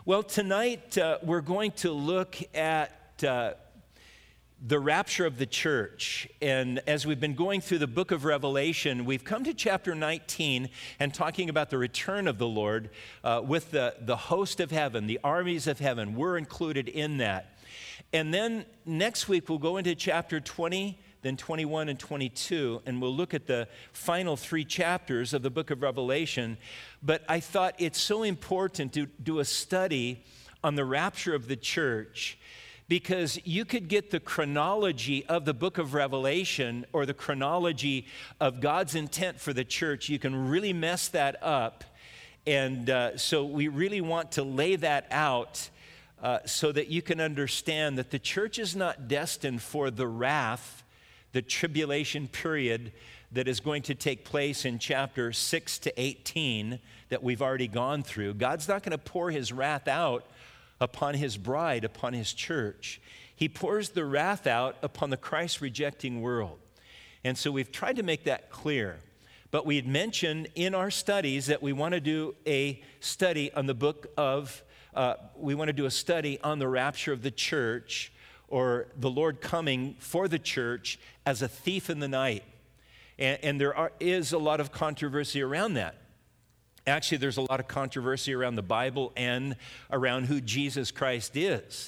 Well, tonight we're going to look at the rapture of the church. And as we've been going through the book of Revelation, we've come to chapter 19 and talking about the return of the Lord with the host of heaven, the armies of heaven. We're included in that. And then next week we'll go into chapter 20, then 21 and 22, and we'll look at the final 3 chapters of the book of Revelation. But I thought it's so important to do a study on the rapture of the church, because you could get the chronology of the book of Revelation or the chronology of God's intent for the church. You can really mess that up. And so we really want to lay that out so that you can understand that the church is not destined for the wrath, the tribulation period that is going to take place in chapter 6 to 18 that we've already gone through. God's not going to pour his wrath out upon his bride, upon his church. He pours the wrath out upon the Christ-rejecting world. And so we've tried to make that clear. But we had mentioned in our studies that we want to do a study on the book of, we want to do a study on the rapture of the church, or the Lord coming for the church as a thief in the night. And there is a lot of controversy around that. Actually, there's a lot of controversy around the Bible and around who Jesus Christ is.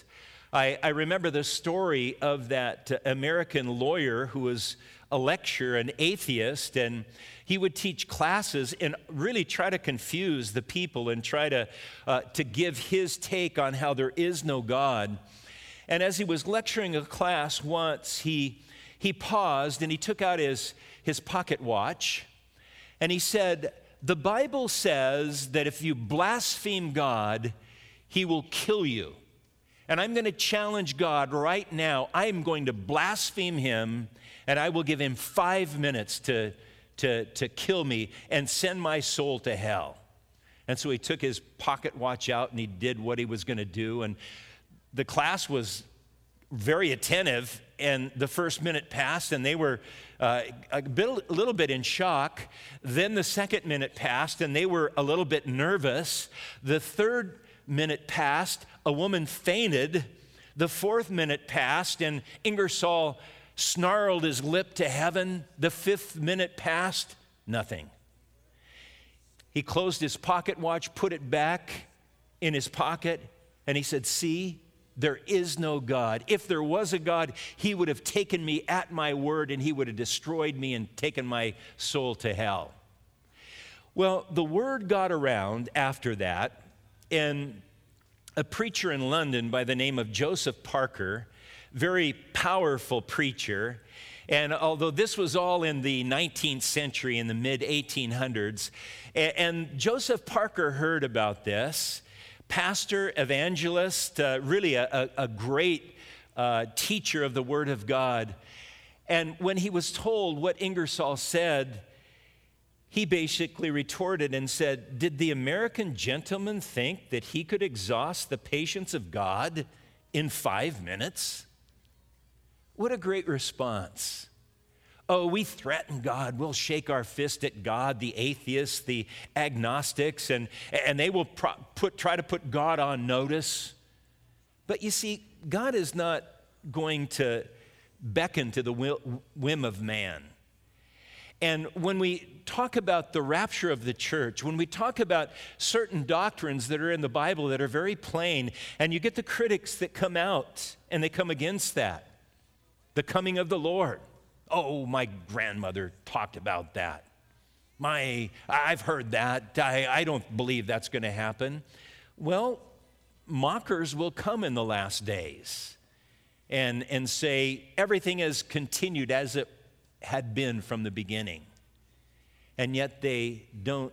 I remember the story of that American lawyer who was a lecturer, an atheist, and he would teach classes and really try to confuse the people and try to give his take on how there is no God. And as he was lecturing a class once, he paused and he took out his pocket watch and he said, "The Bible says that if you blaspheme God, he will kill you. And I'm going to challenge God right now. I am going to blaspheme him, and I will give him 5 minutes to kill me and send my soul to hell." And so he took his pocket watch out and he did what he was going to do. And the class was very attentive, and the first minute passed, and they were a little bit in shock. Then the second minute passed, and they were a little bit nervous. The third minute passed, a woman fainted. The fourth minute passed, and Ingersoll snarled his lip to heaven. The fifth minute passed, nothing. He closed his pocket watch, put it back in his pocket, and he said, "See, there is no God. If there was a God, he would have taken me at my word, and he would have destroyed me and taken my soul to hell." Well, the word got around after that, and a preacher in London by the name of Joseph Parker, very powerful preacher, and although this was all in the 19th century, in the mid-1800s, and Joseph Parker heard about this, pastor, evangelist, really a great teacher of the Word of God. And when he was told what Ingersoll said, he basically retorted and said, "Did the American gentleman think that he could exhaust the patience of God in 5 minutes?" What a great response. Oh, we threaten God. We'll shake our fist at God, the atheists, the agnostics, and they will try to put God on notice. But you see, God is not going to beckon to the whim of man. And when we talk about the rapture of the church, when we talk about certain doctrines that are in the Bible that are very plain, and you get the critics that come out and they come against that, the coming of the Lord. "Oh, my grandmother talked about that. I've heard that. I don't believe that's going to happen." Well, mockers will come in the last days and say everything has continued as it had been from the beginning. And yet they don't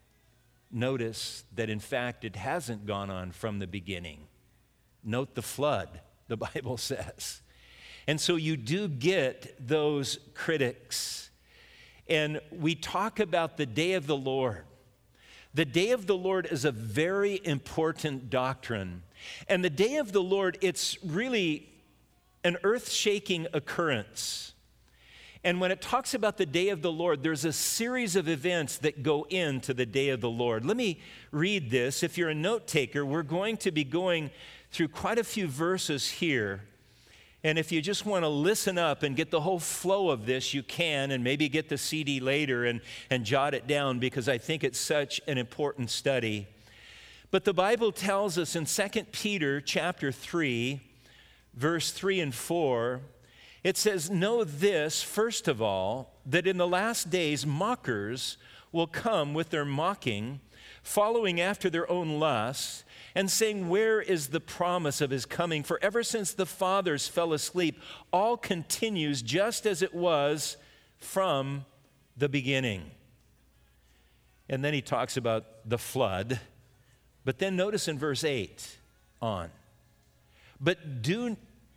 notice that, in fact, it hasn't gone on from the beginning. Note the flood, the Bible says. And so you do get those critics. And we talk about the day of the Lord. The day of the Lord is a very important doctrine. And the day of the Lord, it's really an earth-shaking occurrence. And when it talks about the day of the Lord, there's a series of events that go into the day of the Lord. Let me read this. If you're a note taker, we're going to be going through quite a few verses here. And if you just want to listen up and get the whole flow of this, you can, and maybe get the CD later and jot it down, because I think it's such an important study. But the Bible tells us in 2 Peter chapter 3, verse 3 and 4, it says, "Know this, first of all, that in the last days mockers will come with their mocking, following after their own lusts, and saying, 'Where is the promise of his coming? For ever since the fathers fell asleep, all continues just as it was from the beginning.'" And then he talks about the flood. But then notice in verse 8 on, But do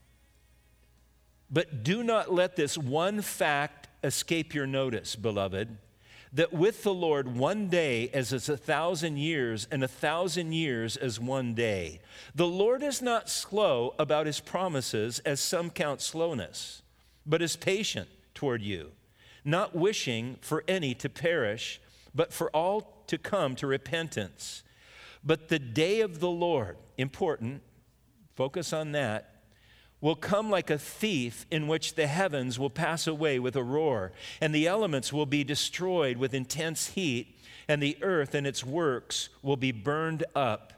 not let this one fact escape your notice, beloved, that with the Lord 1 day is as 1,000 years, and 1,000 years as 1 day. The Lord is not slow about his promises, as some count slowness, but is patient toward you, not wishing for any to perish, but for all to come to repentance. But the day of the Lord, important, focus on that, will come like a thief, in which the heavens will pass away with a roar, and the elements will be destroyed with intense heat, and the earth and its works will be burned up.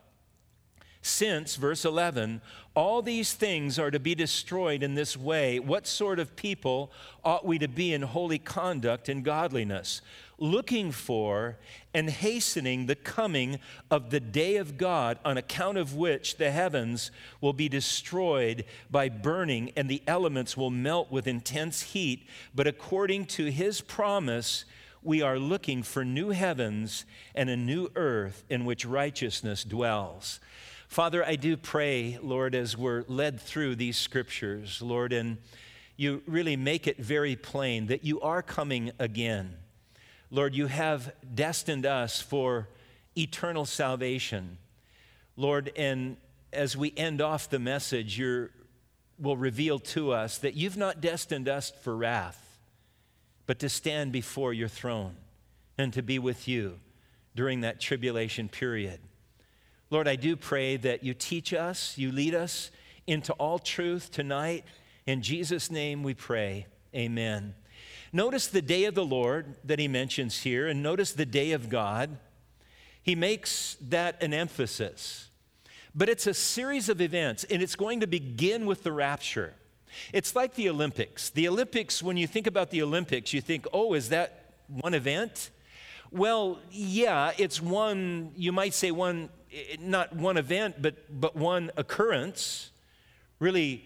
Since, verse 11, all these things are to be destroyed in this way, what sort of people ought we to be in holy conduct and godliness, looking for and hastening the coming of the day of God, on account of which the heavens will be destroyed by burning, and the elements will melt with intense heat. But according to his promise, we are looking for new heavens and a new earth in which righteousness dwells. Father, I do pray, Lord, as we're led through these scriptures, Lord, and you really make it very plain that you are coming again. Lord, you have destined us for eternal salvation. Lord, and as we end off the message, you will reveal to us that you've not destined us for wrath, but to stand before your throne and to be with you during that tribulation period. Lord, I do pray that you teach us, you lead us into all truth tonight. In Jesus' name we pray, amen. Notice the day of the Lord that he mentions here, and notice the day of God. He makes that an emphasis. But it's a series of events, and it's going to begin with the rapture. It's like the Olympics. The Olympics, when you think about the Olympics, you think, oh, is that one event? Well, yeah, it's one, you might say one, not one event, but one occurrence. Really,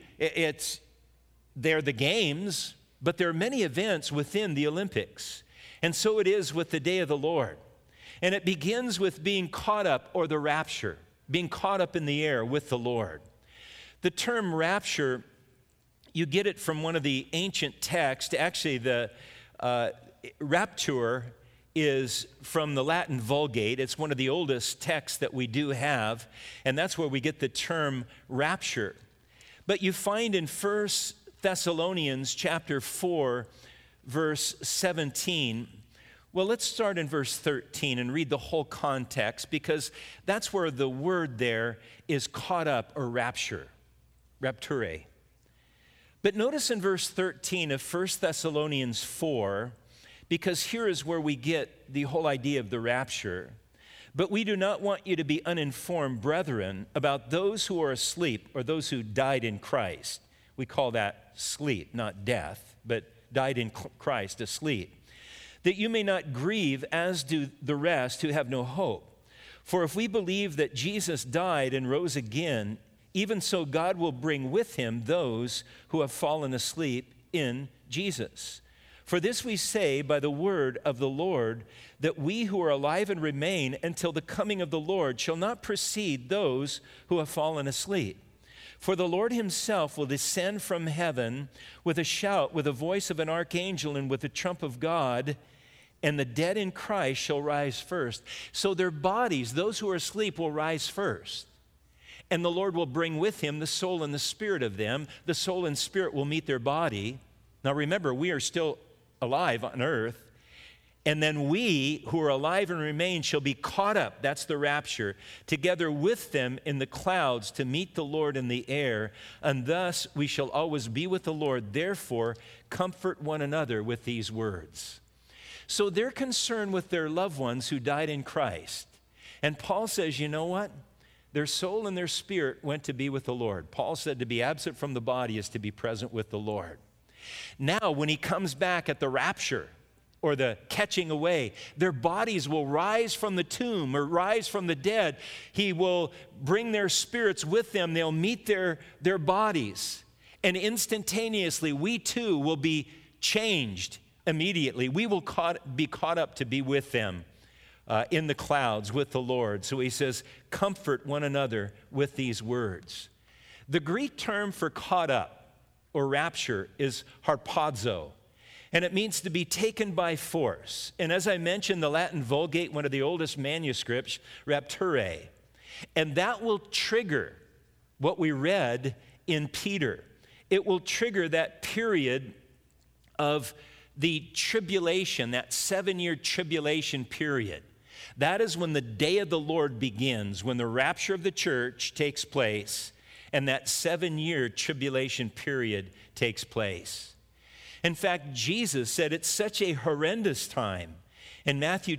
they're the games, but there are many events within the Olympics. And so it is with the day of the Lord. And it begins with being caught up, or the rapture, being caught up in the air with the Lord. The term rapture, you get it from one of the ancient texts. Actually, the rapture is from the Latin Vulgate. It's one of the oldest texts that we do have, and that's where we get the term rapture. But you find in 1 Thessalonians chapter 4, verse 17, well, let's start in verse 13 and read the whole context, because that's where the word there is caught up, or rapture, rapture. But notice in verse 13 of 1 Thessalonians 4, because here is where we get the whole idea of the rapture. But we do not want you to be uninformed, brethren, about those who are asleep, or those who died in Christ. We call that sleep, not death, but died in Christ, asleep. That you may not grieve as do the rest who have no hope. For if we believe that Jesus died and rose again, even so God will bring with him those who have fallen asleep in Jesus. For this we say by the word of the Lord, that we who are alive and remain until the coming of the Lord shall not precede those who have fallen asleep. For the Lord himself will descend from heaven with a shout, with the voice of an archangel, and with the trump of God, and the dead in Christ shall rise first. So their bodies, those who are asleep, will rise first. And the Lord will bring with him the soul and the spirit of them. The soul and spirit will meet their body. Now remember, we are still alive on earth. And then we who are alive and remain shall be caught up, that's the rapture, together with them in the clouds to meet the Lord in the air. And thus we shall always be with the Lord. Therefore, comfort one another with these words. So they're concerned with their loved ones who died in Christ. And Paul says, you know what? Their soul and their spirit went to be with the Lord. Paul said to be absent from the body is to be present with the Lord. Now, when he comes back at the rapture, or the catching away, their bodies will rise from the tomb or rise from the dead. He will bring their spirits with them. They'll meet their bodies. And instantaneously, we too will be changed immediately. We will be caught up to be with them in the clouds with the Lord. So he says, comfort one another with these words. The Greek term for caught up or rapture is harpazo. And it means to be taken by force. And as I mentioned, the Latin Vulgate, one of the oldest manuscripts, rapture. And that will trigger what we read in Peter. It will trigger that period of the tribulation, that 7-year tribulation period. That is when the day of the Lord begins, when the rapture of the church takes place, and that 7-year tribulation period takes place. In fact, Jesus said it's such a horrendous time. In Matthew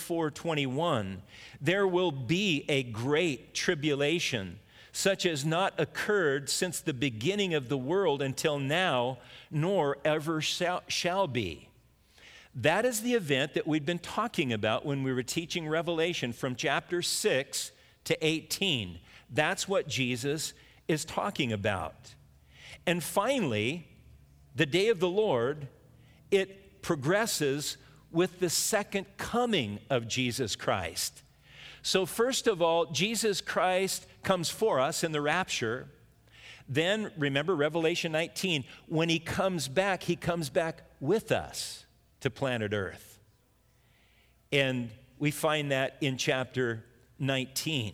24:21, there will be a great tribulation, such as not occurred since the beginning of the world until now, nor ever shall be. That is the event that we'd been talking about when we were teaching Revelation from chapter 6 to 18. That's what Jesus is talking about. And finally, the day of the Lord, it progresses with the second coming of Jesus Christ. So first of all, Jesus Christ comes for us in the rapture. Then, remember Revelation 19, when he comes back with us to planet Earth. And we find that in chapter 19.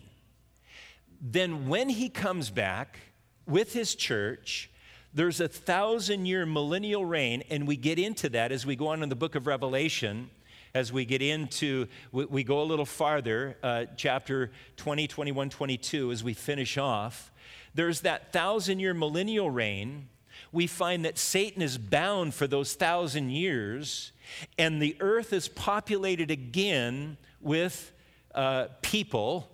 Then when he comes back with his church, there's a 1,000-year millennial reign, and we get into that as we go on in the book of Revelation, as we get into, we go a little farther, chapter 20, 21, 22, as we finish off. There's that 1,000-year millennial reign. We find that Satan is bound for those 1,000 years, and the earth is populated again with people.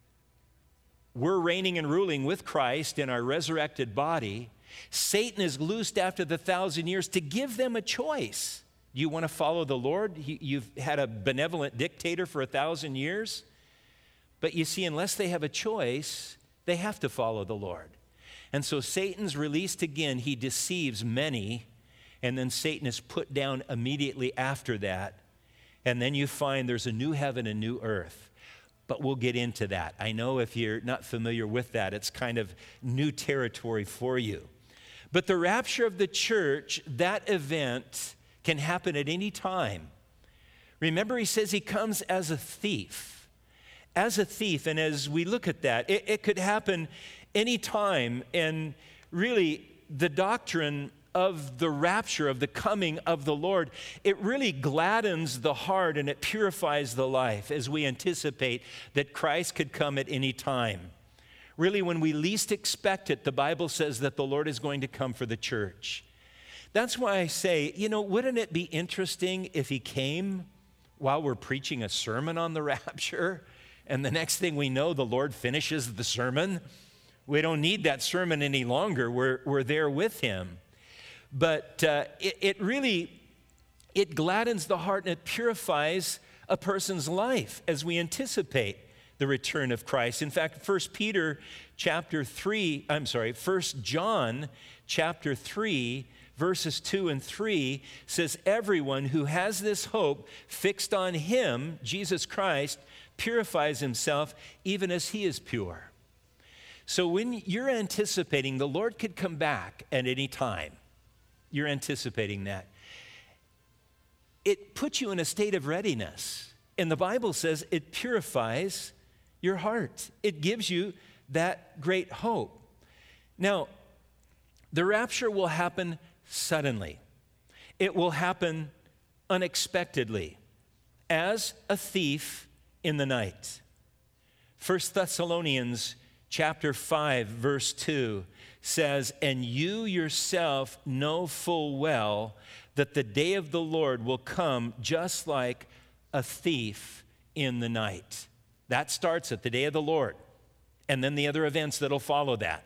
We're reigning and ruling with Christ in our resurrected body. Satan is loosed after the 1,000 years to give them a choice. Do you want to follow the Lord? You've had a benevolent dictator for 1,000 years. But you see, unless they have a choice, they have to follow the Lord. And so Satan's released again. He deceives many. And then Satan is put down immediately after that. And then you find there's a new heaven and new earth. But we'll get into that. I know if you're not familiar with that, it's kind of new territory for you. But the rapture of the church, that event can happen at any time. Remember, he says he comes as a thief. As a thief, and as we look at that, it could happen any time. And really, the doctrine of the rapture, of the coming of the Lord, it really gladdens the heart and it purifies the life as we anticipate that Christ could come at any time. Really, when we least expect it, the Bible says that the Lord is going to come for the church. That's why I say, wouldn't it be interesting if he came while we're preaching a sermon on the rapture, and the next thing we know, the Lord finishes the sermon? We don't need that sermon any longer. We're there with him. But it gladdens the heart and it purifies a person's life as we anticipate the return of Christ. In fact, 1 John chapter 3, verses 2 and 3 says, everyone who has this hope fixed on him, Jesus Christ, purifies himself even as he is pure. So when you're anticipating the Lord could come back at any time, you're anticipating that, it puts you in a state of readiness. And the Bible says it purifies your heart. It gives you that great hope. Now, the rapture will happen suddenly. It will happen unexpectedly, as a thief in the night. 1 Thessalonians chapter 5, verse 2 says, "And you yourself know full well that the day of the Lord will come just like a thief in the night." That starts at the day of the Lord, and then the other events that'll follow that.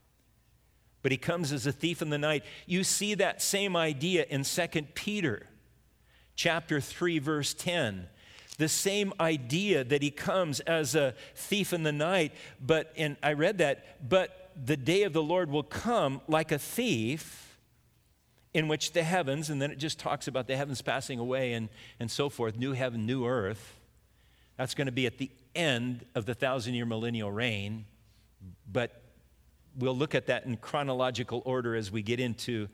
But he comes as a thief in the night. You see that same idea in 2 Peter chapter 3, verse 10. The same idea that he comes as a thief in the night, and I read that, but the day of the Lord will come like a thief, in which the heavens, and then it just talks about the heavens passing away and so forth, new heaven, new earth. That's going to be at the end of the 1,000-year millennial reign, but we'll look at that in chronological order as we get into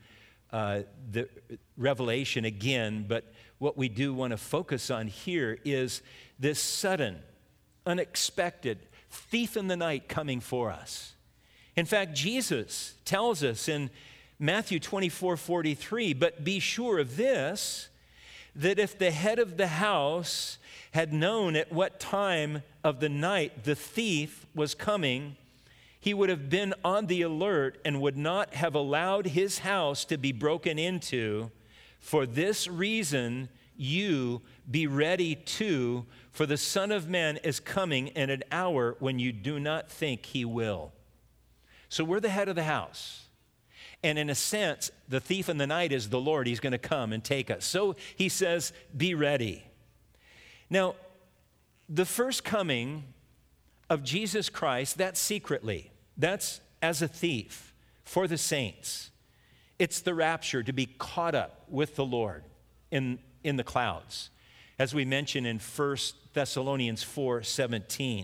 the Revelation again. But what we do want to focus on here is this sudden, unexpected thief in the night coming for us. In fact, Jesus tells us in Matthew 24:43, "But be sure of this, that if the head of the house had known at what time of the night the thief was coming, he would have been on the alert and would not have allowed his house to be broken into. For this reason, you be ready too, for the Son of Man is coming in an hour when you do not think he will." So we're the head of the house. And in a sense, the thief in the night is the Lord. He's going to come and take us. So he says, be ready. Now, the first coming of Jesus Christ, that's secretly. That's as a thief for the saints. It's the rapture, to be caught up with the Lord in the clouds, as we mentioned in 1 Thessalonians 4:17.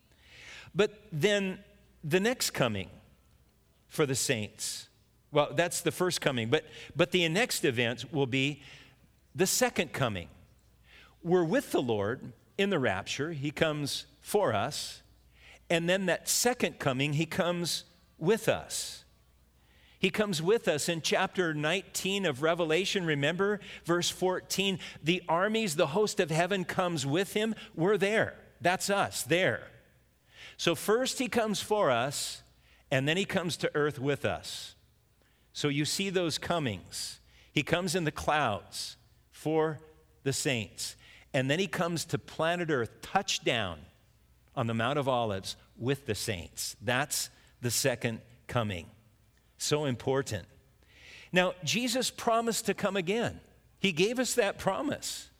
But then the next coming for the saints, well, that's the first coming, but the next event will be the second coming. We're with the Lord in the rapture. He comes for us. And then that second coming, he comes with us. He comes with us in chapter 19 of Revelation. Remember, verse 14, the armies, the host of heaven comes with him. We're there. That's us, there. So first he comes for us, and then he comes to earth with us. So you see those comings. He comes in the clouds for the saints. And then he comes to planet earth, touchdown on the Mount of Olives with the saints. That's the second coming. So important. Now, Jesus promised to come again. He gave us that promise.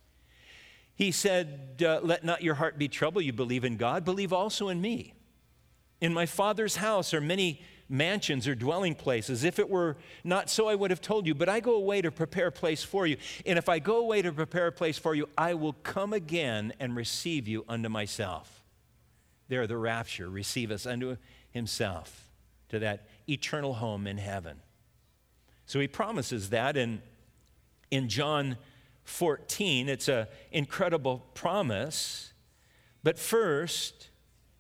He said, "Let not your heart be troubled. You believe in God, believe also in me. In my Father's house are many mansions or dwelling places. If it were not so, I would have told you. But I go away to prepare a place for you. And if I go away to prepare a place for you, I will come again and receive you unto myself." There, the rapture, receive us unto himself, to that eternal home in heaven. So he promises that in John 14. It's an incredible promise. But first,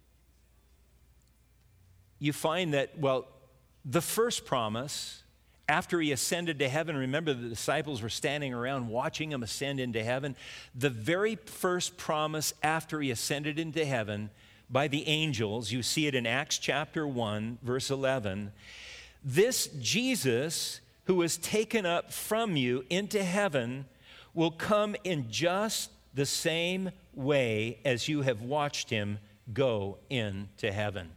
you find that, well, the first promise, after he ascended to heaven, remember the disciples were standing around watching him ascend into heaven. The very first promise after he ascended into heaven by the angels, you see it in Acts chapter 1, verse 11. This Jesus, who was taken up from you into heaven, will come in just the same way as you have watched him go into heaven.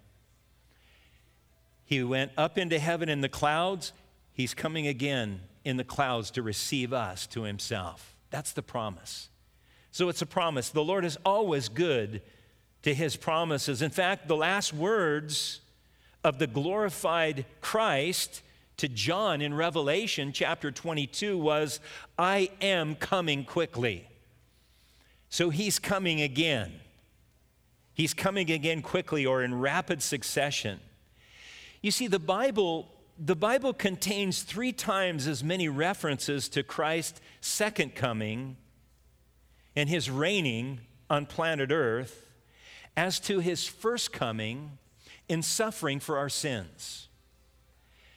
He went up into heaven in the clouds. He's coming again in the clouds to receive us to himself. That's the promise. So it's a promise. The Lord is always good to his promises. In fact, the last words of the glorified Christ to John in Revelation chapter 22 was, "I am coming quickly." So he's coming again. He's coming again quickly, or in rapid succession. You see, the Bible contains 3 times as many references to Christ's second coming and his reigning on planet Earth as to his first coming in suffering for our sins.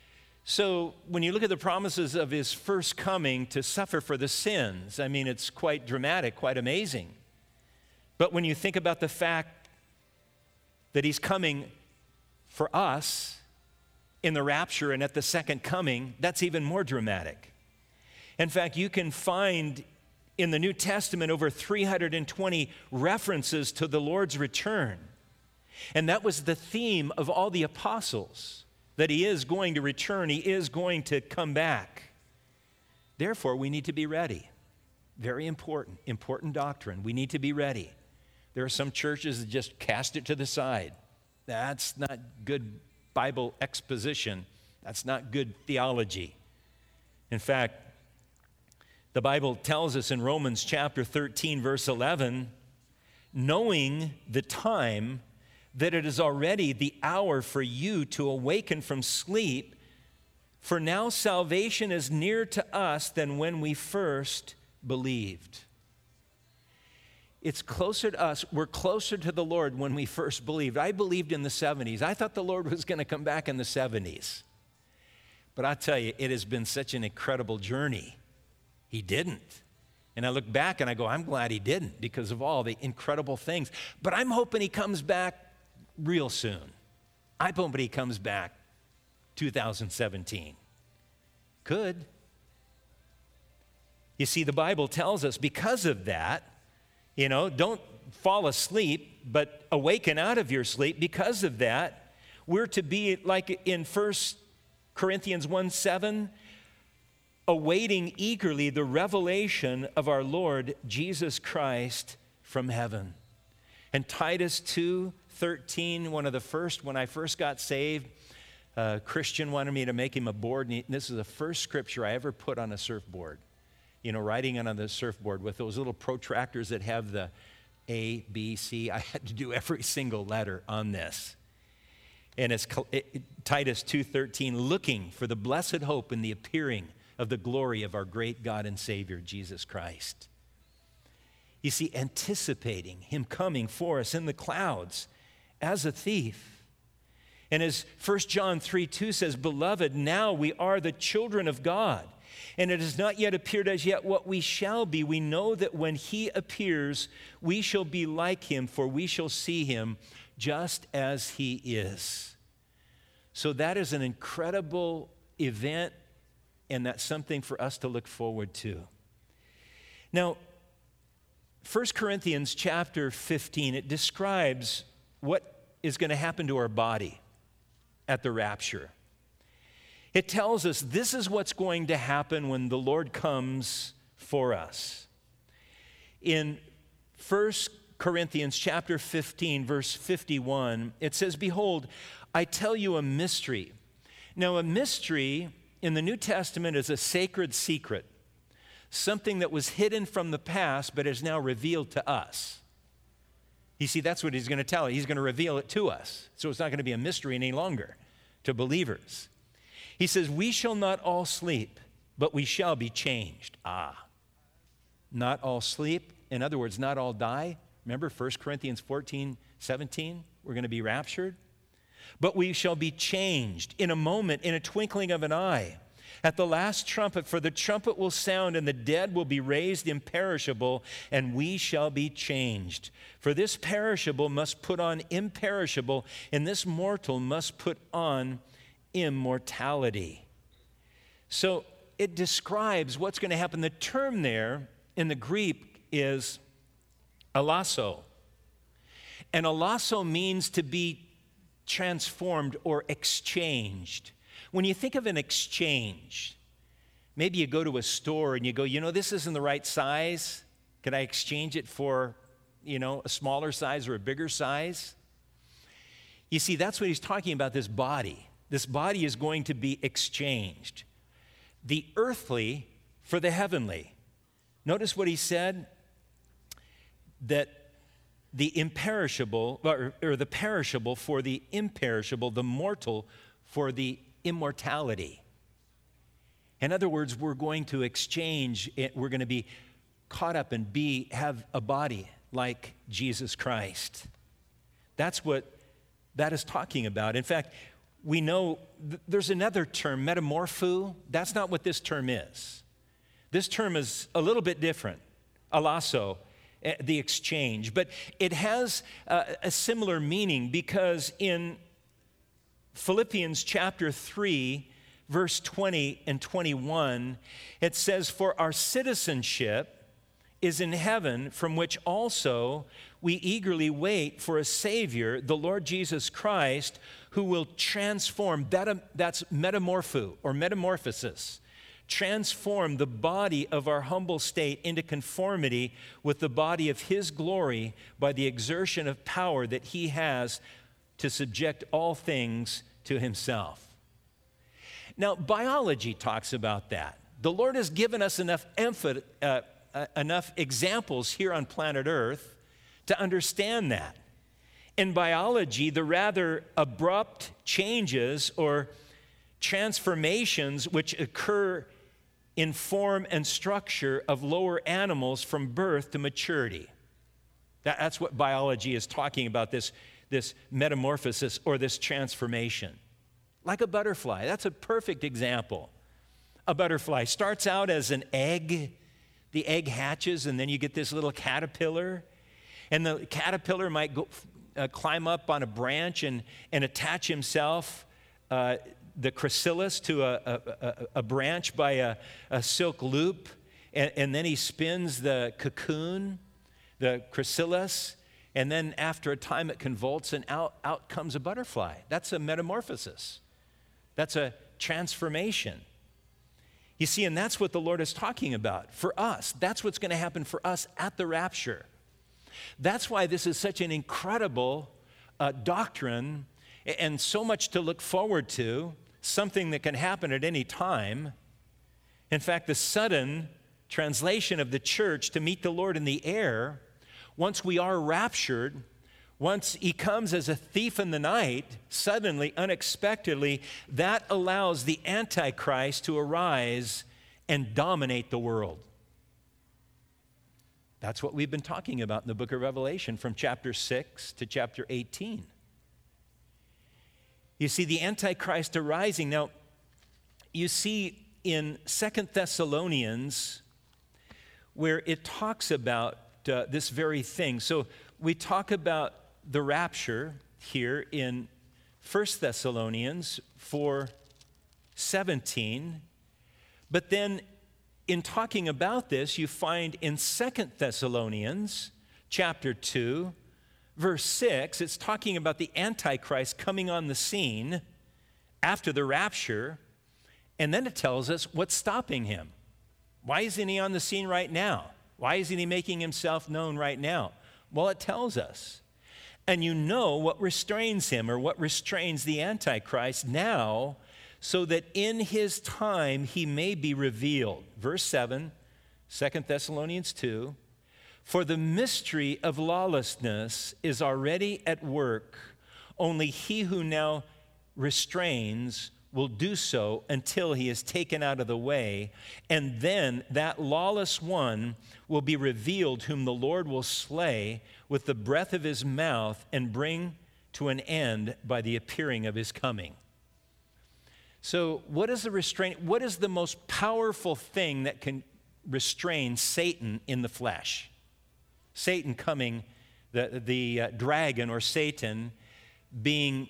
So when you look at the promises of his first coming to suffer for the sins, I mean, it's quite dramatic, quite amazing. But when you think about the fact that he's coming for us in the rapture and at the second coming, that's even more dramatic. In fact, you can find in the New Testament over 320 references to the Lord's return. And that was the theme of all the apostles, that he is going to return, he is going to come back. Therefore, we need to be ready. Very important doctrine. We need to be ready. There are some churches that just cast it to the side. That's not good Bible exposition. That's not good theology. In fact, the Bible tells us in Romans chapter 13, verse 11, knowing the time, that it is already the hour for you to awaken from sleep, for now salvation is nearer to us than when we first believed. It's closer to us. We're closer to the Lord when we first believed. I believed in the 70s. I thought the Lord was going to come back in the 70s. But I tell you, it has been such an incredible journey. He didn't. And I look back and I go, I'm glad he didn't because of all the incredible things. But I'm hoping he comes back real soon. I'm hoping he comes back 2017. Could. You see, the Bible tells us because of that, don't fall asleep, but awaken out of your sleep. Because of that, we're to be like in 1 Corinthians 1:7, awaiting eagerly the revelation of our Lord Jesus Christ from heaven. And Titus 2:13, one of the first, when I first got saved, a Christian wanted me to make him a board, and this is the first scripture I ever put on a surfboard. Writing it on the surfboard with those little protractors that have the A, B, C. I had to do every single letter on this. And it's Titus 2:13, looking for the blessed hope and the appearing of the glory of our great God and Savior, Jesus Christ. You see, anticipating him coming for us in the clouds as a thief. And as 1 John 3:2 says, beloved, now we are the children of God, and it has not yet appeared as yet what we shall be. We know that when he appears, we shall be like him, for we shall see him just as he is. So that is an incredible event, and that's something for us to look forward to. Now, 1 Corinthians chapter 15, it describes what is going to happen to our body at the rapture. It tells us this is what's going to happen when the Lord comes for us. In 1 Corinthians chapter 15, verse 51, it says, behold, I tell you a mystery. Now, a mystery in the New Testament is a sacred secret, something that was hidden from the past but is now revealed to us. You see, that's what he's going to tell us. He's going to reveal it to us. So it's not going to be a mystery any longer to believers. He says, we shall not all sleep, but we shall be changed. Not all sleep. In other words, not all die. Remember 1 Corinthians 14:17? We're going to be raptured. But we shall be changed in a moment, in a twinkling of an eye. At the last trumpet, for the trumpet will sound, and the dead will be raised imperishable, and we shall be changed. For this perishable must put on imperishable, and this mortal must put on immortality. So it describes what's going to happen. The term there in the Greek is alasso. And alasso means to be transformed or exchanged. When you think of an exchange, maybe you go to a store and you go, this isn't the right size. Could I exchange it for, a smaller size or a bigger size? You see, that's what he's talking about, this body. This body is going to be exchanged. The earthly for the heavenly. Notice what he said, that the imperishable, or the perishable for the imperishable, the mortal for the immortality. In other words, we're going to exchange it. We're going to be caught up and have a body like Jesus Christ. That's what that is talking about. In fact, we know there's another term, metamorpho. That's not what this term is. This term is a little bit different, alasso, the exchange. But it has a similar meaning because in Philippians chapter 3, verse 20 and 21, it says, "For our citizenship is in heaven, from which also we eagerly wait for a Savior, the Lord Jesus Christ, who will transform," that's metamorpho or metamorphosis, transform the body of our humble state into conformity with the body of His glory by the exertion of power that He has to subject all things to Himself. Now, biology talks about that. The Lord has given us enough examples here on planet Earth to understand that. In biology, the rather abrupt changes or transformations which occur in form and structure of lower animals from birth to maturity. That's what biology is talking about, this metamorphosis or this transformation. Like a butterfly, that's a perfect example. A butterfly starts out as an egg. The egg hatches, and then you get this little caterpillar. And the caterpillar might go climb up on a branch and attach himself, the chrysalis, to a branch by a silk loop. And then he spins the cocoon, the chrysalis, and then after a time it convolts, and out comes a butterfly. That's a metamorphosis. That's a transformation. You see, and that's what the Lord is talking about for us. That's what's going to happen for us at the rapture. That's why this is such an incredible doctrine and so much to look forward to, something that can happen at any time. In fact, the sudden translation of the church to meet the Lord in the air, once we are raptured, once He comes as a thief in the night, suddenly, unexpectedly, that allows the Antichrist to arise and dominate the world. That's what we've been talking about in the book of Revelation from chapter 6 to chapter 18. You see the Antichrist arising. Now, you see in 2 Thessalonians where it talks about this very thing. So we talk about the rapture here in 1 Thessalonians 4:17, but then in talking about this, you find in 2 Thessalonians chapter 2, verse 6, it's talking about the Antichrist coming on the scene after the rapture, and then it tells us what's stopping him. Why isn't he on the scene right now? Why isn't he making himself known right now? Well, it tells us. And you know what restrains him, or what restrains the Antichrist now, so that in his time he may be revealed. Verse 7, 2 Thessalonians 2, "For the mystery of lawlessness is already at work. Only he who now restrains will do so until he is taken out of the way. And then that lawless one will be revealed, whom the Lord will slay with the breath of his mouth and bring to an end by the appearing of his coming." So what is the restraint? What is the most powerful thing that can restrain Satan in the flesh? Satan coming, the dragon or Satan being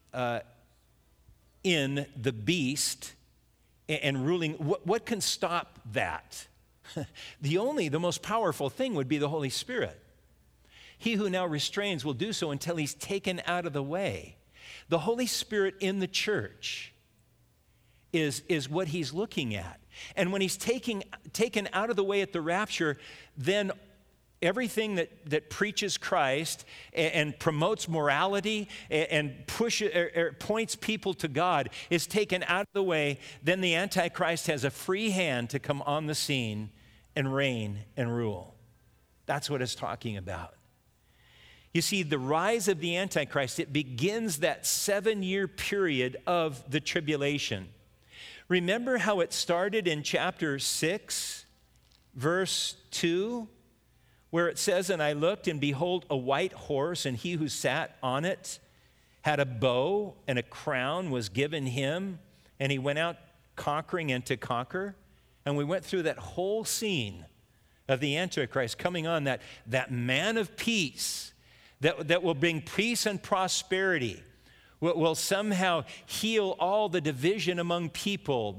in the beast and ruling. What can stop that? The most powerful thing would be the Holy Spirit. He who now restrains will do so until he's taken out of the way. The Holy Spirit in the church is what he's looking at. And when he's taken out of the way at the rapture, then everything that preaches Christ and promotes morality and points people to God is taken out of the way. Then the Antichrist has a free hand to come on the scene and reign and rule. That's what it's talking about. You see, the rise of the Antichrist, it begins that 7-year period of the tribulation. Remember how it started in chapter 6, verse 2, where it says, "And I looked, and behold, a white horse, and he who sat on it had a bow and a crown was given him, and he went out conquering and to conquer. And we went through that whole scene of the Antichrist coming on, that man of peace that will bring peace and prosperity, will somehow heal all the division among people,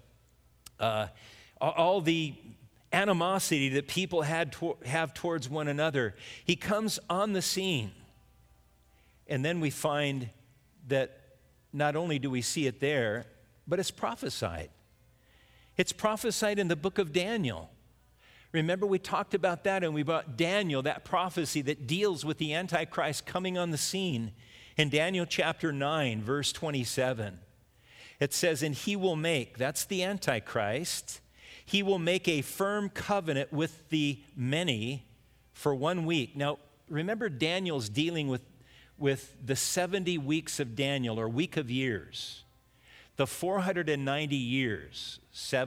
all the animosity that people have towards one another. He comes on the scene. And then we find that not only do we see it there, but it's prophesied. It's prophesied in the book of Daniel. Remember, we talked about that, and we brought Daniel, that prophecy that deals with the Antichrist coming on the scene. In Daniel chapter 9, verse 27, it says, and he will make, that's the Antichrist, he will make a firm covenant with the many for 1 week. Now, remember, Daniel's dealing with the 70 weeks of Daniel, or week of years. The 490 years,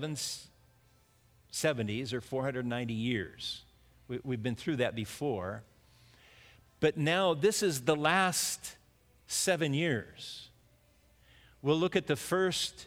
70s or 490 years. We've been through that before. But now this is the last 7 years. We'll look at the first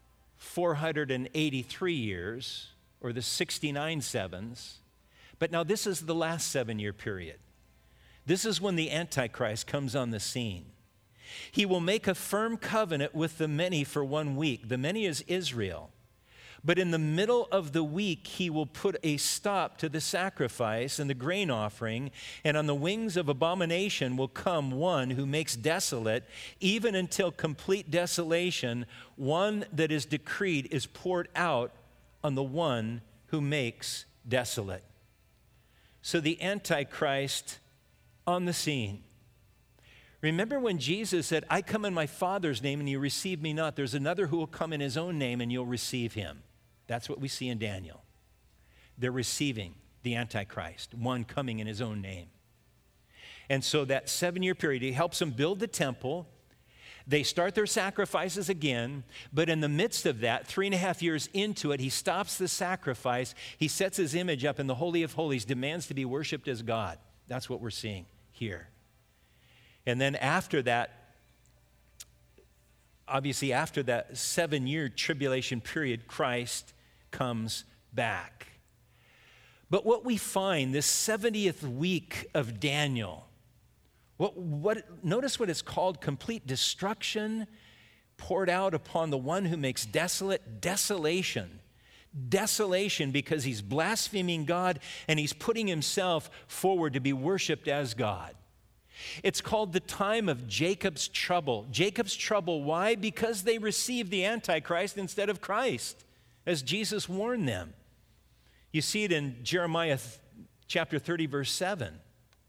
483 years, or the 69 sevens. But now this is the last 7-year period. This is when the Antichrist comes on the scene. He will make a firm covenant with the many for 1 week. The many is Israel. But in the middle of the week, he will put a stop to the sacrifice and the grain offering, and on the wings of abomination will come one who makes desolate, even until complete desolation. One that is decreed is poured out on the one who makes desolate. So the Antichrist on the scene. Remember when Jesus said, I come in my Father's name and you receive me not. There's another who will come in his own name and you'll receive him. That's what we see in Daniel. They're receiving the Antichrist, one coming in his own name. And so that 7-year period, he helps them build the temple. They start their sacrifices again, but in the midst of that, 3.5 years into it, he stops the sacrifice. He sets his image up in the Holy of Holies, demands to be worshiped as God. That's what we're seeing here. And then after that, obviously after that 7-year tribulation period, Christ comes back. But what we find, this 70th week of Daniel, notice what it's called: complete destruction poured out upon the one who makes desolate, desolation. Desolation, because he's blaspheming God and he's putting himself forward to be worshiped as God. It's called the time of Jacob's trouble. Jacob's trouble, why? Because they received the Antichrist instead of Christ, as Jesus warned them. You see it in Jeremiah chapter 30, verse 7.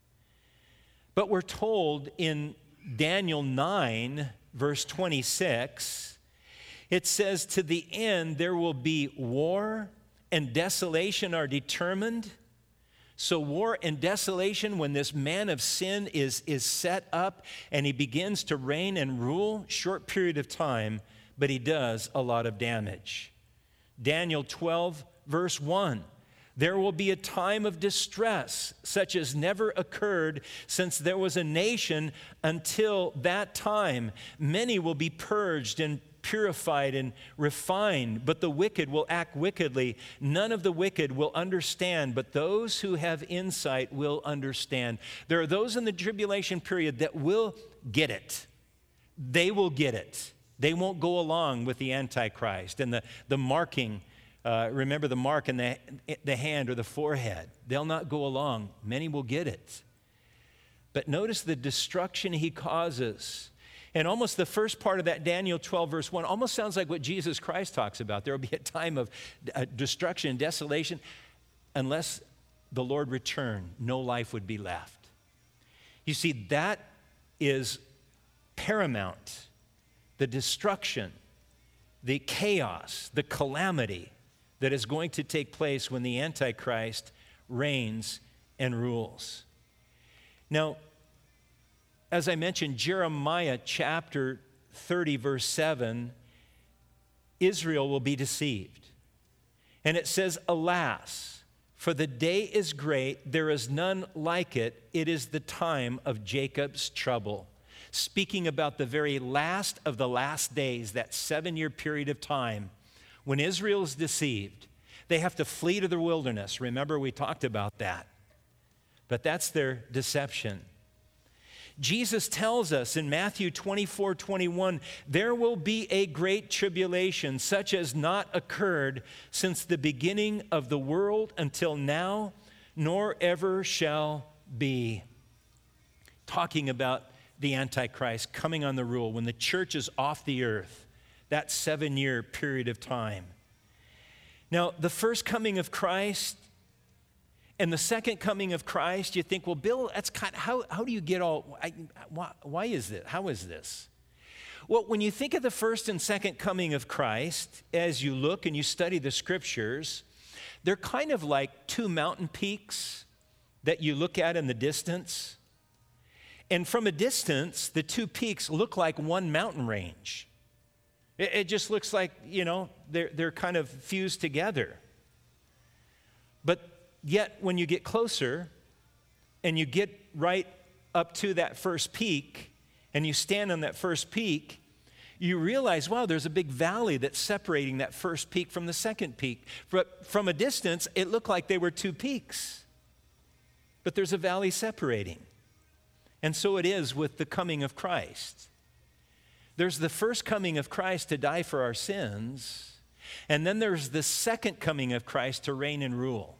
But we're told in Daniel 9, verse 26, it says, to the end there will be war and desolation are determined. So war and desolation, when this man of sin is set up and he begins to reign and rule, short period of time, but he does a lot of damage. Daniel 12, verse 1. There will be a time of distress such as never occurred since there was a nation until that time. Many will be purged and purified and refined, but the wicked will act wickedly. None of the wicked will understand, but those who have insight will understand. There are those in the tribulation period that will get it. They will get it. They won't go along with the Antichrist and the marking. Remember the mark in the hand or the forehead. They'll not go along. Many will get it. But notice the destruction he causes. And almost the first part of that Daniel 12, verse 1, almost sounds like what Jesus Christ talks about. There will be a time of destruction and desolation. Unless the Lord returned, no life would be left. You see, that is paramount. The destruction, the chaos, the calamity that is going to take place when the Antichrist reigns and rules. Now, as I mentioned, Jeremiah chapter 30, verse 7, Israel will be deceived. And it says, alas, for the day is great, there is none like it. It is the time of Jacob's trouble. speaking about the very last of the last days, that 7-year period of time when Israel is deceived. They have to flee to the wilderness. Remember, we talked about that. But that's their deception. Jesus tells us in Matthew 24:21, there will be a great tribulation, such as not occurred since the beginning of the world until now, nor ever shall be. Talking about the Antichrist coming on the rule when the church is off the earth, that 7-year period of time. Now, the first coming of Christ and the second coming of Christ, you think, well, Bill, that's kind of, how do you get all, why is this? How is this? Well, when you think of the first and second coming of Christ, as you look and you study the scriptures, they're kind of like two mountain peaks that you look at in the distance. And from a distance, the two peaks look like one mountain range. It just looks like, they're kind of fused together. But yet, when you get closer and you get right up to that first peak and you stand on that first peak, you realize, wow, there's a big valley that's separating that first peak from the second peak. But from a distance, it looked like they were two peaks. But there's a valley separating. And so it is with the coming of Christ. There's the first coming of Christ to die for our sins, and then there's the second coming of Christ to reign and rule.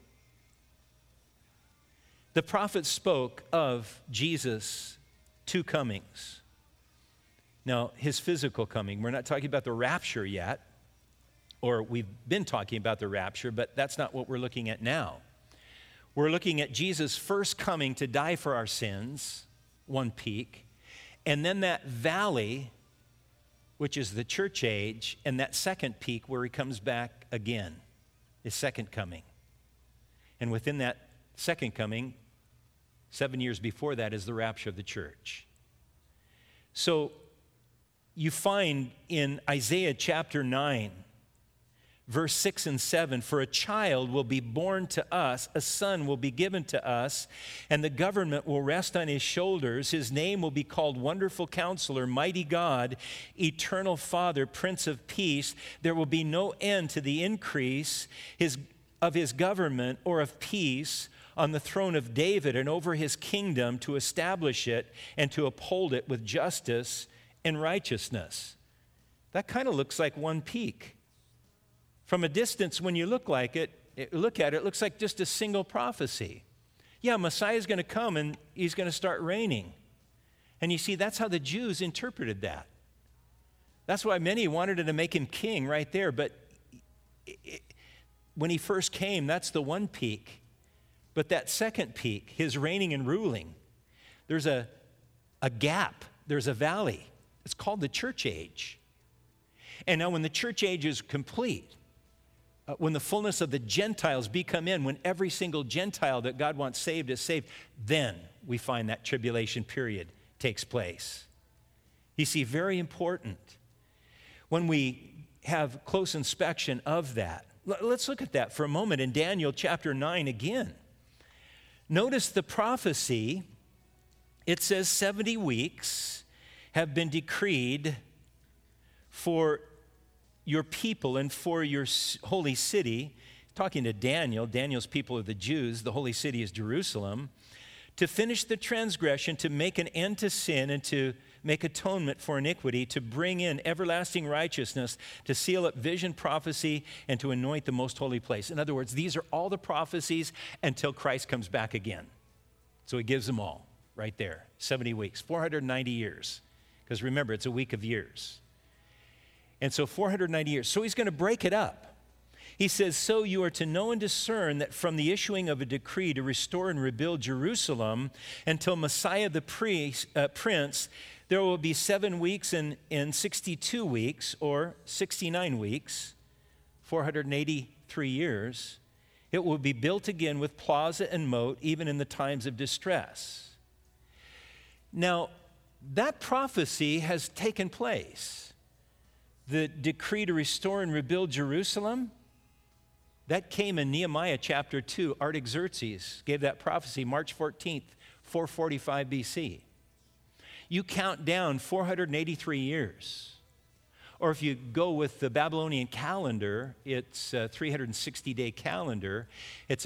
The prophets spoke of Jesus' two comings. Now, his physical coming, we're not talking about the rapture yet, or we've been talking about the rapture, but that's not what we're looking at now. We're looking at Jesus' first coming to die for our sins, one peak, and then that valley, which is the church age, and that second peak where he comes back again, his second coming. And within that second coming, 7 years before that, is the rapture of the church. So you find in Isaiah chapter 9, verse 6 and 7, for a child will be born to us, a son will be given to us, and the government will rest on his shoulders. His name will be called Wonderful Counselor, Mighty God, Eternal Father, Prince of Peace. There will be no end to the increase of his government or of peace on the throne of David and over his kingdom, to establish it and to uphold it with justice and righteousness. That kind of looks like one peak. From a distance, when you look at it, it looks like just a single prophecy. Yeah, Messiah's going to come and he's going to start reigning. And you see, that's how the Jews interpreted that. That's why many wanted to make him king right there. But when he first came, that's the one peak. But that second peak, his reigning and ruling, there's a gap, there's a valley. It's called the church age. And now when the church age is complete, when the fullness of the Gentiles come in, when every single Gentile that God wants saved is saved, then we find that tribulation period takes place. You see, very important. When we have close inspection of that, let's look at that for a moment in Daniel chapter 9 again. Notice the prophecy. It says 70 weeks have been decreed for your people and for your holy city. Talking to Daniel, Daniel's people are the Jews, the holy city is Jerusalem, to finish the transgression, to make an end to sin, and to make atonement for iniquity, to bring in everlasting righteousness, to seal up vision, prophecy, and to anoint the most holy place. In other words, these are all the prophecies until Christ comes back again. So he gives them all right there, 70 weeks, 490 years. Because remember, it's a week of years. And so 490 years. So he's going to break it up. He says, so you are to know and discern that from the issuing of a decree to restore and rebuild Jerusalem until Messiah the Prince, there will be 7 weeks and 62 weeks, or 69 weeks, 483 years. It will be built again with plaza and moat, even in the times of distress. Now, that prophecy has taken place. The decree to restore and rebuild Jerusalem, that came in Nehemiah chapter 2. Artaxerxes gave that prophecy March 14th, 445 BC. you count down 483 years. Or if you go with the Babylonian calendar, it's a 360-day calendar, it's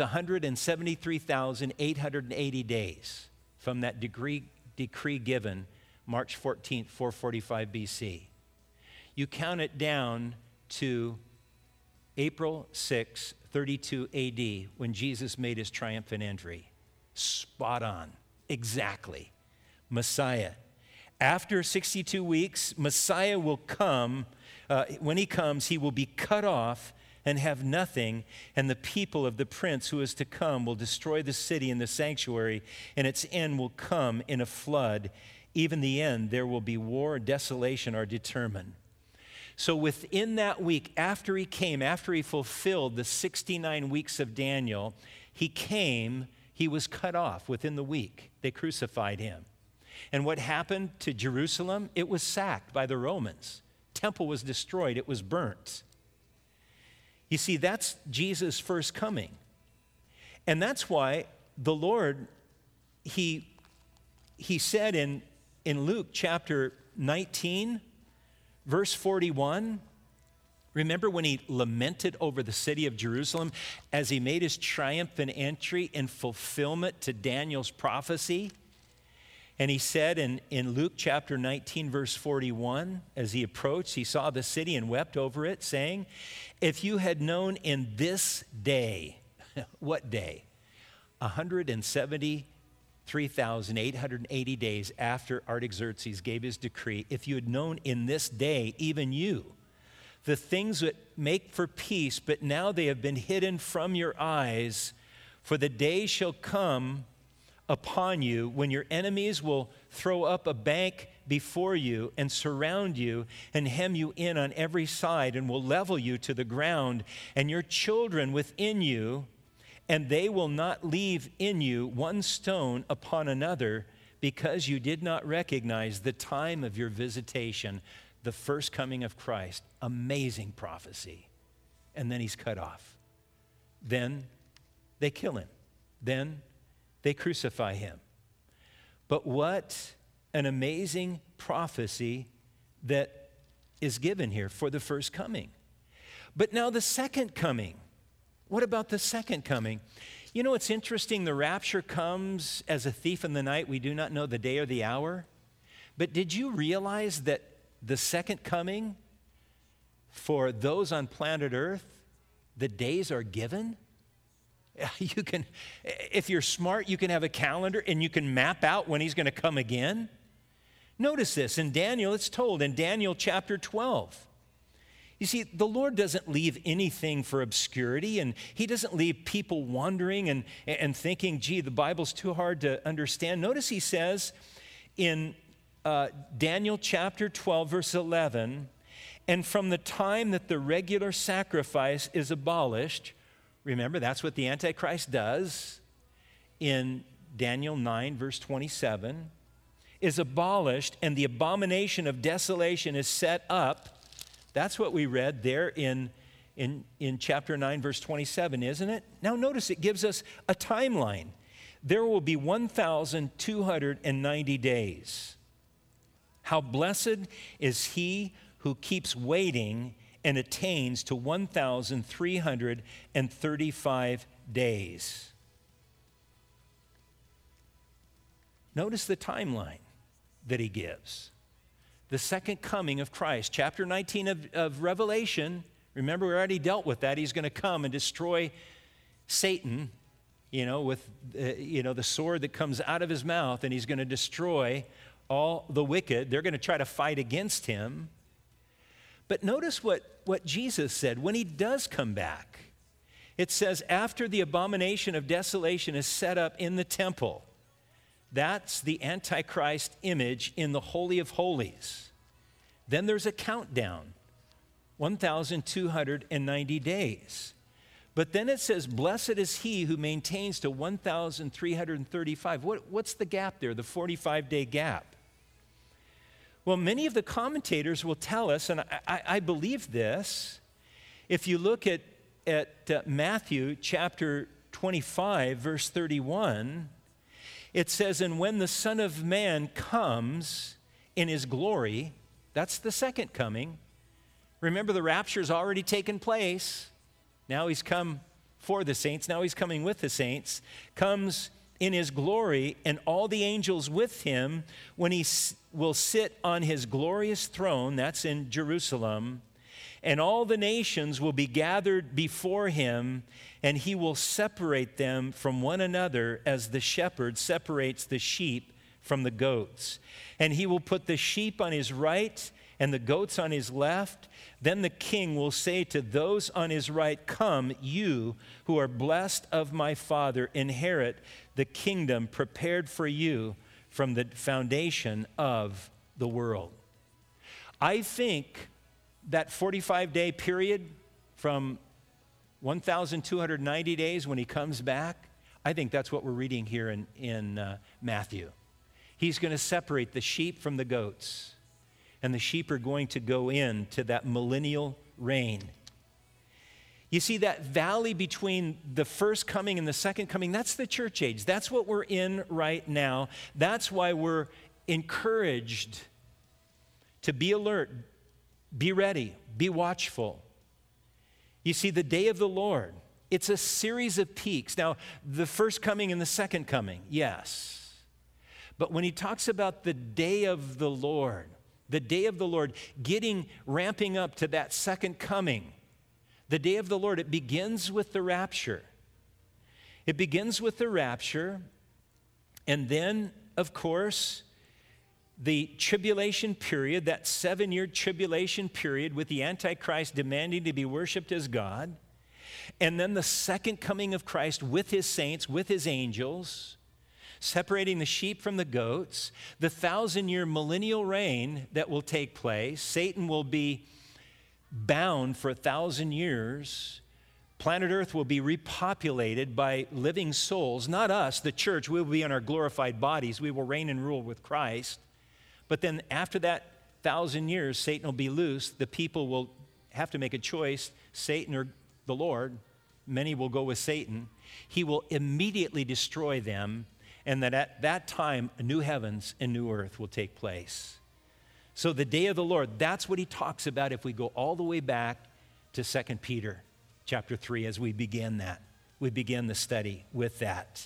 173,880 days from that decree given March 14th, 445 BC. You count it down to April 6, 32 AD, when Jesus made his triumphant entry. Spot on, exactly. Messiah. After 62 weeks, Messiah will come. When he comes, he will be cut off and have nothing, and the people of the prince who is to come will destroy the city and the sanctuary, and its end will come in a flood. Even the end, there will be war and desolation are determined. So within that week, after he came, after he fulfilled the 69 weeks of Daniel, he came, he was cut off within the week. They crucified him. And what happened to Jerusalem? It was sacked by the Romans. Temple was destroyed. It was burnt. You see, that's Jesus' first coming. And that's why the Lord, he said in Luke chapter 19, verse 41, remember when he lamented over the city of Jerusalem as he made his triumphant entry in fulfillment to Daniel's prophecy? And he said in Luke chapter 19, verse 41, as he approached, he saw the city and wept over it, saying, if you had known in this day, what day? 173,880 days after Artaxerxes gave his decree, if you had known in this day, even you, the things that make for peace, but now they have been hidden from your eyes, for the day shall come upon you when your enemies will throw up a bank before you and surround you and hem you in on every side and will level you to the ground and your children within you, and they will not leave in you one stone upon another, because you did not recognize the time of your visitation, the first coming of Christ. Amazing prophecy. And then he's cut off. Then they kill him. Then they crucify him. But what an amazing prophecy that is given here for the first coming. But now the second coming. What about the second coming? You know, it's interesting. The rapture comes as a thief in the night. We do not know the day or the hour. But did you realize that the second coming, for those on planet Earth, the days are given? You can, if you're smart, you can have a calendar and you can map out when he's going to come again. Notice this in Daniel, it's told in Daniel chapter 12. You see, the Lord doesn't leave anything for obscurity, and he doesn't leave people wondering and thinking, gee, the Bible's too hard to understand. Notice he says in Daniel chapter 12, verse 11, and from the time that the regular sacrifice is abolished, remember, that's what the Antichrist does in Daniel 9, verse 27, is abolished, and the abomination of desolation is set up. That's what we read there in chapter 9, verse 27, isn't it? Now notice it gives us a timeline. There will be 1,290 days. How blessed is he who keeps waiting and attains to 1,335 days. Notice the timeline that he gives. The second coming of Christ. Chapter 19 of Revelation, remember we already dealt with that. He's going to come and destroy Satan, with the sword that comes out of his mouth, and he's going to destroy all the wicked. They're going to try to fight against him. But notice what Jesus said when he does come back. It says, after the abomination of desolation is set up in the temple, that's the Antichrist image in the Holy of Holies. Then there's a countdown, 1,290 days. But then it says, blessed is he who maintains to 1,335. What's the gap there, the 45-day gap? Well, many of the commentators will tell us, and I believe this, if you look at Matthew chapter 25, verse 31, it says, and when the Son of Man comes in his glory, that's the second coming. Remember, the rapture's already taken place. Now he's come for the saints. Now he's coming with the saints. Comes in his glory, and all the angels with him, when he will sit on his glorious throne, that's in Jerusalem, and all the nations will be gathered before him, and he will separate them from one another as the shepherd separates the sheep from the goats. And he will put the sheep on his right and the goats on his left. Then the king will say to those on his right, come, you who are blessed of my Father, inherit the kingdom prepared for you from the foundation of the world. I think that 45-day period from 1,290 days when he comes back, I think that's what we're reading here in Matthew. He's going to separate the sheep from the goats, and the sheep are going to go into that millennial reign. You see, that valley between the first coming and the second coming, that's the church age. That's what we're in right now. That's why we're encouraged to be alert, be ready, be watchful. You see, the day of the Lord, it's a series of peaks. Now, the first coming and the second coming, yes. But when he talks about the day of the Lord ramping up to that second coming, the day of the Lord, it begins with the rapture. It begins with the rapture, and then, of course, the tribulation period, that 7-year tribulation period with the Antichrist demanding to be worshiped as God, and then the second coming of Christ with his saints, with his angels, separating the sheep from the goats, the 1,000-year millennial reign that will take place. Satan will be bound for 1,000 years. Planet Earth will be repopulated by living souls. Not us, the church. We will be in our glorified bodies. We will reign and rule with Christ. But then after that 1,000 years, Satan will be loose. The people will have to make a choice, Satan or the Lord. Many will go with Satan. He will immediately destroy them, and that at that time, a new heavens and new earth will take place. So the day of the Lord, that's what he talks about if we go all the way back to 2 Peter chapter 3 as we begin that. We begin the study with that.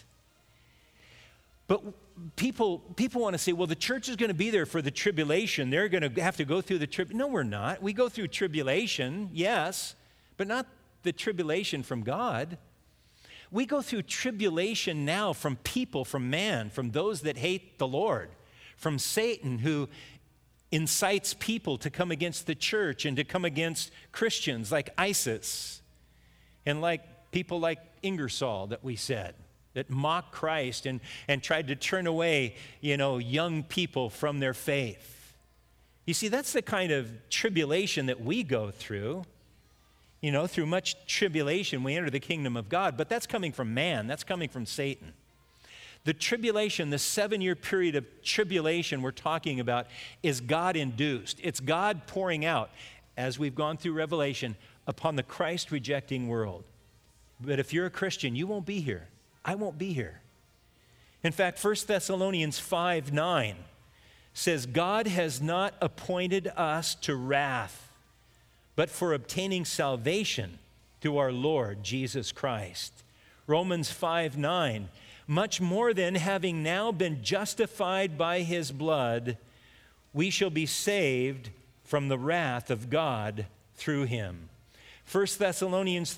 But people want to say, well, the church is going to be there for the tribulation. They're going to have to go through the tribulation. No, we're not. We go through tribulation, yes, but not the tribulation from God. We go through tribulation now from people, from man, from those that hate the Lord, from Satan who incites people to come against the church and to come against Christians like ISIS and like people like Ingersoll that we said, that mocked Christ and tried to turn away, young people from their faith. You see, that's the kind of tribulation that we go through. Through much tribulation, we enter the kingdom of God, but that's coming from man. That's coming from Satan. The tribulation, the 7-year period of tribulation we're talking about is God-induced. It's God pouring out, as we've gone through Revelation, upon the Christ-rejecting world. But if you're a Christian, you won't be here. I won't be here. In fact, 1 Thessalonians 5:9 says, God has not appointed us to wrath, but for obtaining salvation through our Lord Jesus Christ. Romans 5:9, much more than having now been justified by his blood, we shall be saved from the wrath of God through him. 1 Thessalonians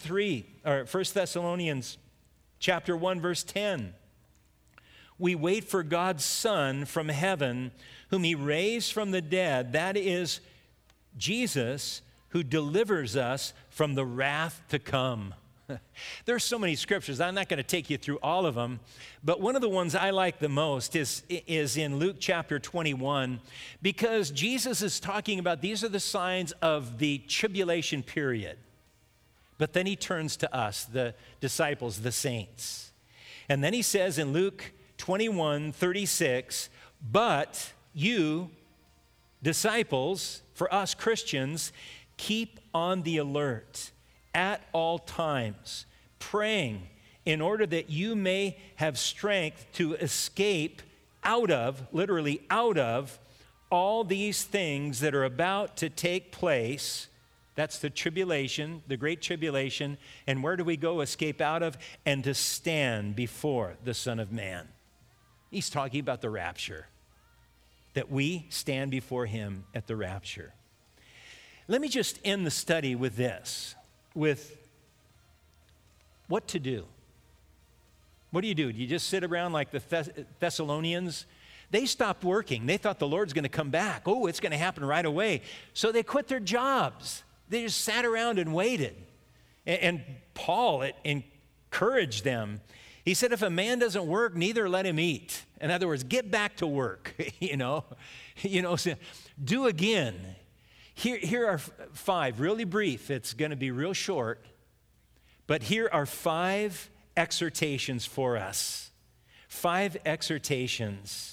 chapter 1, verse 10. We wait for God's Son from heaven, whom he raised from the dead, that is Jesus, who delivers us from the wrath to come. There's so many scriptures. I'm not going to take you through all of them, but one of the ones I like the most is in Luke chapter 21, because Jesus is talking about these are the signs of the tribulation period. But then he turns to us, the disciples, the saints. And then he says in Luke 21:36, but you, disciples, for us Christians, keep on the alert at all times, praying in order that you may have strength to escape out of, literally out of, all these things that are about to take place. That's the tribulation, the great tribulation. And where do we go? Escape out of, and to stand before the Son of Man. He's talking about the rapture, that we stand before him at the rapture. Let me just end the study with this, with what to do. What do? Do you just sit around like the Thessalonians? They stopped working. They thought the Lord's going to come back. Oh, it's going to happen right away. So they quit their jobs. They just sat around and waited. And Paul encouraged them. He said, if a man doesn't work, neither let him eat. In other words, get back to work, so do again. Here are 5, really brief. It's going to be real short. But here are 5 exhortations for us. 5 exhortations.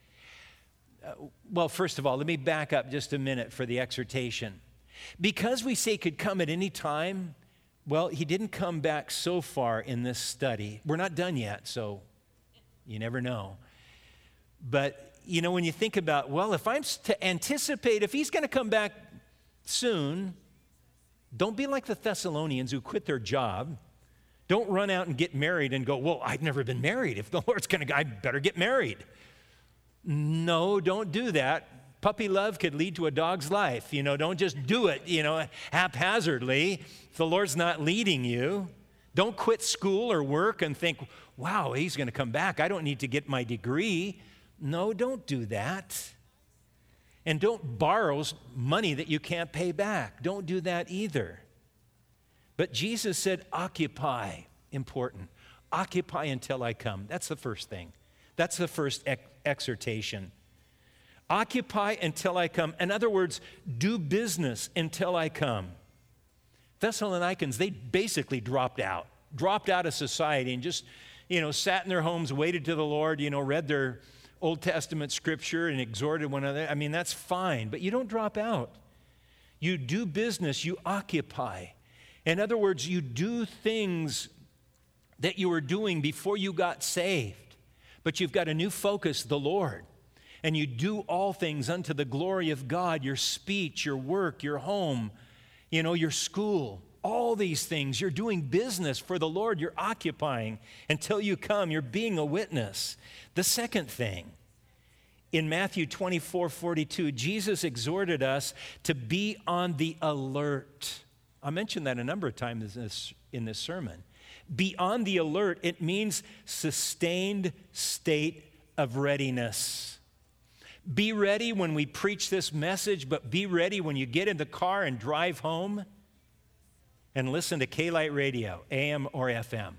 Well, first of all, let me back up just a minute for the exhortation. Because we say could come at any time, well, he didn't come back so far in this study. We're not done yet, so you never know. But, when you think about, well, if I'm to anticipate, if he's going to come back soon, don't be like the Thessalonians who quit their job. Don't run out and get married and go, well, I've never been married. If the Lord's going to go, I better get married. No, don't do that. Puppy love could lead to a dog's life. Don't just do it, haphazardly. If the Lord's not leading you, don't quit school or work and think, wow, he's going to come back. I don't need to get my degree. No, don't do that. And don't borrow money that you can't pay back. Don't do that either. But Jesus said, occupy. Important. Occupy until I come. That's the first thing. That's the first exhortation. Occupy until I come. In other words, do business until I come. Thessalonians, they basically dropped out of society and just, sat in their homes, waited to the Lord, read their Old Testament scripture and exhorted one another. I mean, that's fine, but you don't drop out. You do business, you occupy. In other words, you do things that you were doing before you got saved, but you've got a new focus, the Lord. And you do all things unto the glory of God, your speech, your work, your home, your school, all these things. You're doing business for the Lord. You're occupying until you come. You're being a witness. The second thing, in Matthew 24:42, Jesus exhorted us to be on the alert. I mentioned that a number of times in this sermon. Be on the alert. It means sustained state of readiness. Be ready when we preach this message, but be ready when you get in the car and drive home and listen to K-Light Radio, AM or FM.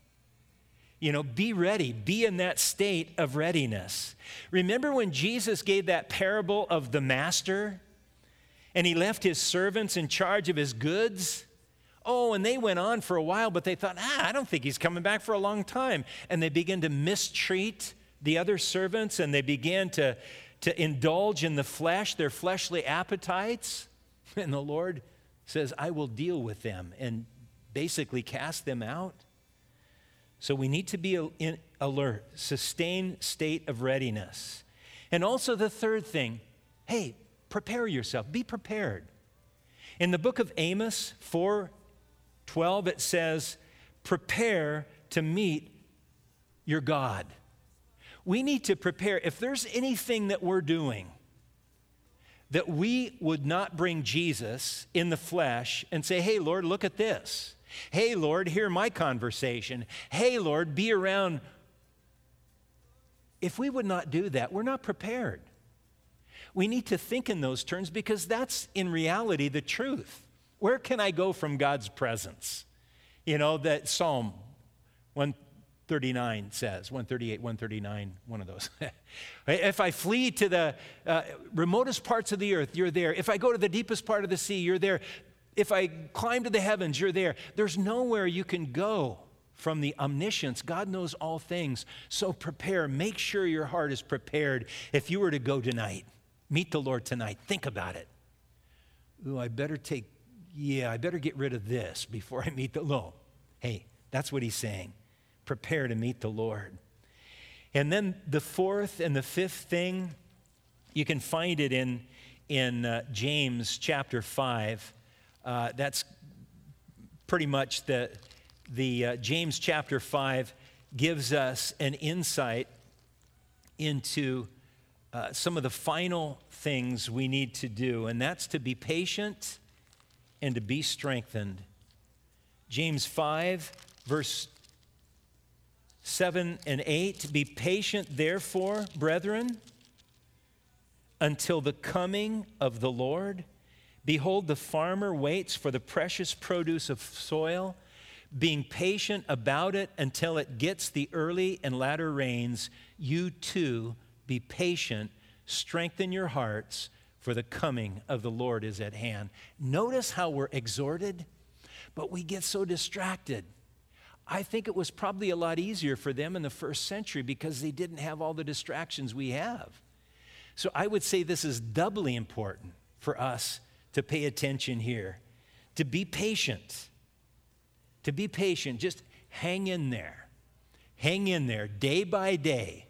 Be ready. Be in that state of readiness. Remember when Jesus gave that parable of the master and he left his servants in charge of his goods? Oh, and they went on for a while, but they thought, I don't think he's coming back for a long time. And they began to mistreat the other servants, and they began to indulge in the flesh, their fleshly appetites. And the Lord says, I will deal with them and basically cast them out. So we need to be alert, sustained state of readiness. And also the third thing, hey, prepare yourself. Be prepared. In the book of Amos 4:12, it says, prepare to meet your God. We need to prepare. If there's anything that we're doing that we would not bring Jesus in the flesh and say, hey, Lord, look at this. Hey, Lord, hear my conversation. Hey, Lord, be around. If we would not do that, we're not prepared. We need to think in those terms because that's in reality the truth. Where can I go from God's presence? That Psalm 139 says, 138, 139, one of those. If I flee to the remotest parts of the earth, you're there. If I go to the deepest part of the sea, you're there. If I climb to the heavens, you're there. There's nowhere you can go from the omniscience. God knows all things. So prepare. Make sure your heart is prepared. If you were to go tonight, meet the Lord tonight, think about it. Ooh, I better get rid of this before I meet the Lord. Hey, that's what he's saying. prepare to meet the Lord. And then the fourth and the fifth thing, you can find it in James chapter 5. That's pretty much the James chapter 5 gives us an insight into some of the final things we need to do, and that's to be patient and to be strengthened. James 5, verse 7 and 8, be patient, therefore, brethren, until the coming of the Lord. Behold, the farmer waits for the precious produce of soil, being patient about it until it gets the early and latter rains. You too be patient, strengthen your hearts, for the coming of the Lord is at hand. Notice how we're exhorted, but we get so distracted. I think it was probably a lot easier for them in the first century because they didn't have all the distractions we have. So I would say this is doubly important for us to pay attention here, to be patient. To be patient, just hang in there. Hang in there day by day,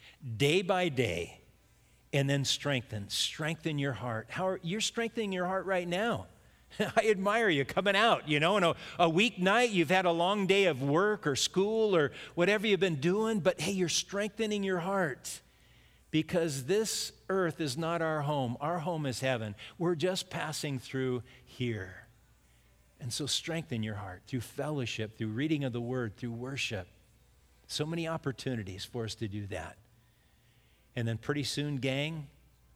and then strengthen your heart. You're strengthening your heart right now. I admire you coming out, in a weeknight, you've had a long day of work or school or whatever you've been doing, but hey, you're strengthening your heart because this earth is not our home. Our home is heaven. We're just passing through here. And so strengthen your heart through fellowship, through reading of the word, through worship. So many opportunities for us to do that. And then pretty soon, gang,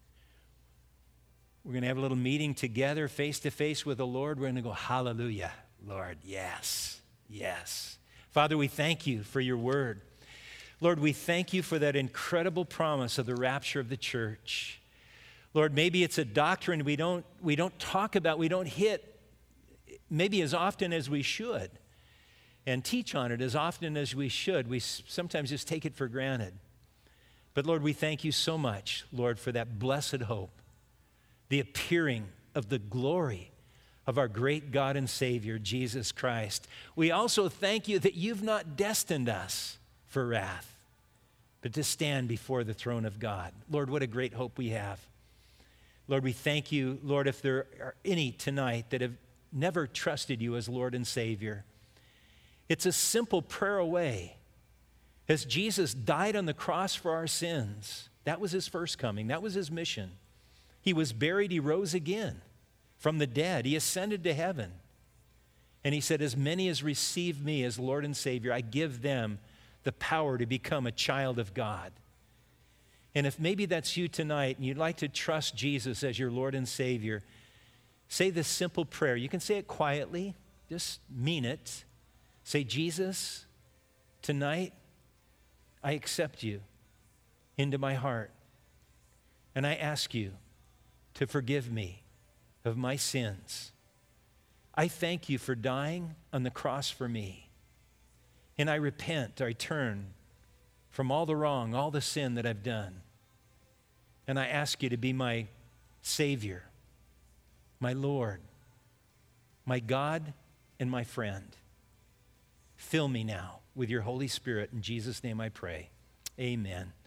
we're going to have a little meeting together, face to face with the Lord. We're going to go, hallelujah, Lord, yes, yes. Father, we thank you for your word. Lord, we thank you for that incredible promise of the rapture of the church. Lord, maybe it's a doctrine we don't talk about, we don't hit maybe as often as we should and teach on it as often as we should. We sometimes just take it for granted. But Lord, we thank you so much, Lord, for that blessed hope, the appearing of the glory of our great God and Savior, Jesus Christ. We also thank you that you've not destined us for wrath, but to stand before the throne of God. Lord, what a great hope we have. Lord, we thank you, Lord, if there are any tonight that have never trusted you as Lord and Savior. It's a simple prayer away. As Jesus died on the cross for our sins, that was his first coming, that was his mission. He was buried, he rose again from the dead, he ascended to heaven. And he said, as many as receive me as Lord and Savior, I give them the power to become a child of God. And if maybe that's you tonight and you'd like to trust Jesus as your Lord and Savior, say this simple prayer. You can say it quietly, just mean it. Say, Jesus, tonight I accept you into my heart, and I ask you to forgive me of my sins. I thank you for dying on the cross for me, and I repent, I turn from all the wrong, all the sin that I've done, and I ask you to be my Savior, my Lord, my God, and my friend. Fill me now with your Holy Spirit. In Jesus' name I pray. Amen.